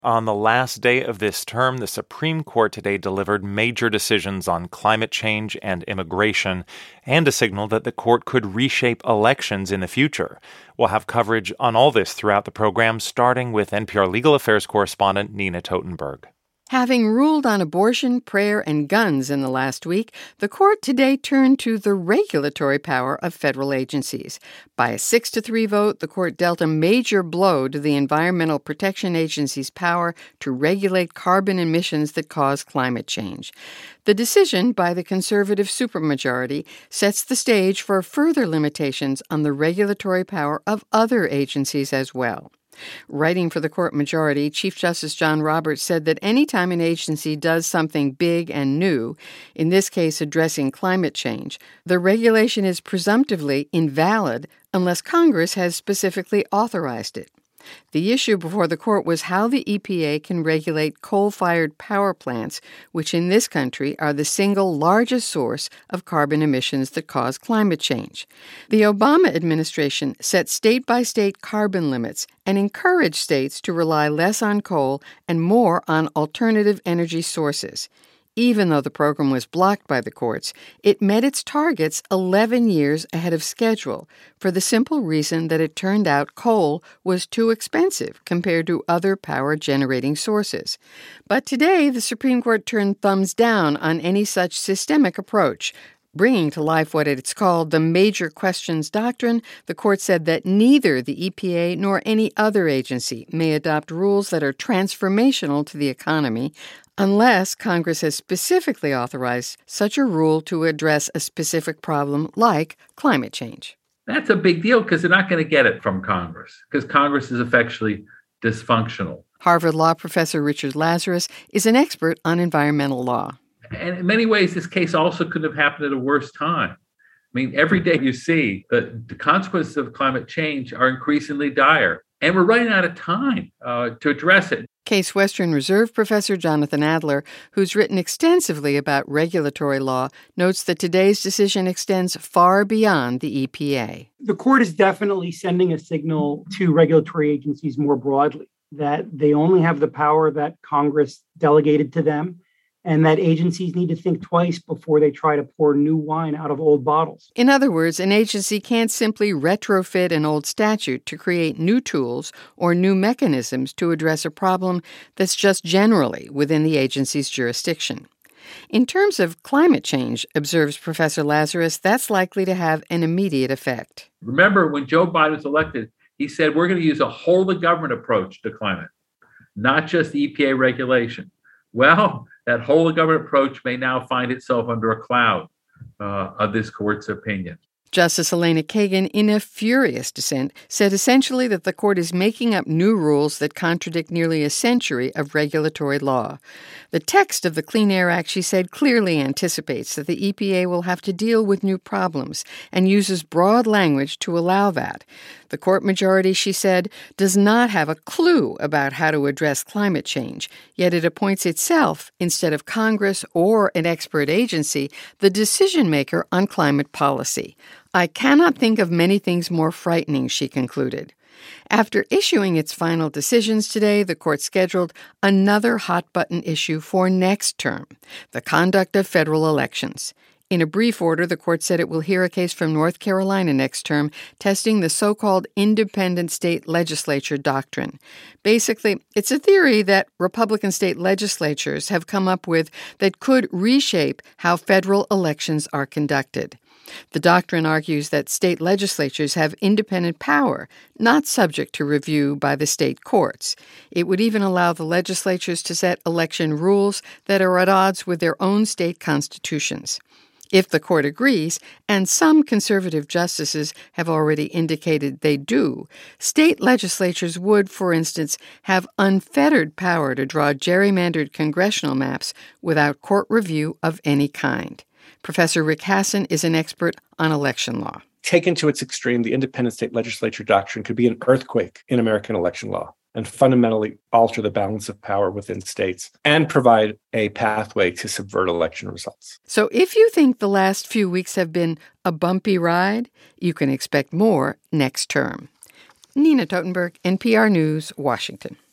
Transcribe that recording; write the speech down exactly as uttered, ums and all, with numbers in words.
On the last day of this term, the Supreme Court today delivered major decisions on climate change and immigration, and a signal that the court could reshape elections in the future. We'll have coverage on all this throughout the program, starting with N P R legal affairs correspondent Nina Totenberg. Having ruled on abortion, prayer, and guns in the last week, the court today turned to the regulatory power of federal agencies. By a six to three vote, the court dealt a major blow to the Environmental Protection Agency's power to regulate carbon emissions that cause climate change. The decision by the conservative supermajority sets the stage for further limitations on the regulatory power of other agencies as well. Writing for the court majority, Chief Justice John Roberts said that any time an agency does something big and new, in this case addressing climate change, the regulation is presumptively invalid unless Congress has specifically authorized it. The issue before the court was how the E P A can regulate coal-fired power plants, which in this country are the single largest source of carbon emissions that cause climate change. The Obama administration set state-by-state carbon limits and encouraged states to rely less on coal and more on alternative energy sources. Even though the program was blocked by the courts, it met its targets eleven years ahead of schedule for the simple reason that it turned out coal was too expensive compared to other power-generating sources. But today, the Supreme Court turned thumbs down on any such systemic approach. Bringing to life what it's called the Major Questions Doctrine, the court said that neither the E P A nor any other agency may adopt rules that are transformational to the economy unless Congress has specifically authorized such a rule to address a specific problem like climate change. That's a big deal because they're not going to get it from Congress because Congress is effectually dysfunctional. Harvard Law professor Richard Lazarus is an expert on environmental law. And in many ways, this case also could have happened at a worse time. I mean, every day you see that the consequences of climate change are increasingly dire, and we're running out of time uh, to address it. Case Western Reserve professor Jonathan Adler, who's written extensively about regulatory law, notes that today's decision extends far beyond the E P A. The court is definitely sending a signal to regulatory agencies more broadly that they only have the power that Congress delegated to them, and that agencies need to think twice before they try to pour new wine out of old bottles. In other words, an agency can't simply retrofit an old statute to create new tools or new mechanisms to address a problem that's just generally within the agency's jurisdiction. In terms of climate change, observes Professor Lazarus, that's likely to have an immediate effect. Remember, when Joe Biden was elected, he said we're going to use a whole-of-government approach to climate, not just E P A regulation. Well, that whole-of-government approach may now find itself under a cloud uh, of this court's opinion. Justice Elena Kagan, in a furious dissent, said essentially that the court is making up new rules that contradict nearly a century of regulatory law. The text of the Clean Air Act, she said, clearly anticipates that the E P A will have to deal with new problems and uses broad language to allow that. The court majority, she said, does not have a clue about how to address climate change, yet it appoints itself, instead of Congress or an expert agency, the decision-maker on climate policy. I cannot think of many things more frightening, she concluded. After issuing its final decisions today, the court scheduled another hot-button issue for next term, the conduct of federal elections. In a brief order, the court said it will hear a case from North Carolina next term testing the so-called independent state legislature doctrine. Basically, it's a theory that Republican state legislatures have come up with that could reshape how federal elections are conducted. The doctrine argues that state legislatures have independent power, not subject to review by the state courts. It would even allow the legislatures to set election rules that are at odds with their own state constitutions. If the court agrees, and some conservative justices have already indicated they do, state legislatures would, for instance, have unfettered power to draw gerrymandered congressional maps without court review of any kind. Professor Rick Hasson is an expert on election law. Taken to its extreme, the independent state legislature doctrine could be an earthquake in American election law and fundamentally alter the balance of power within states and provide a pathway to subvert election results. So if you think the last few weeks have been a bumpy ride, you can expect more next term. Nina Totenberg, N P R News, Washington.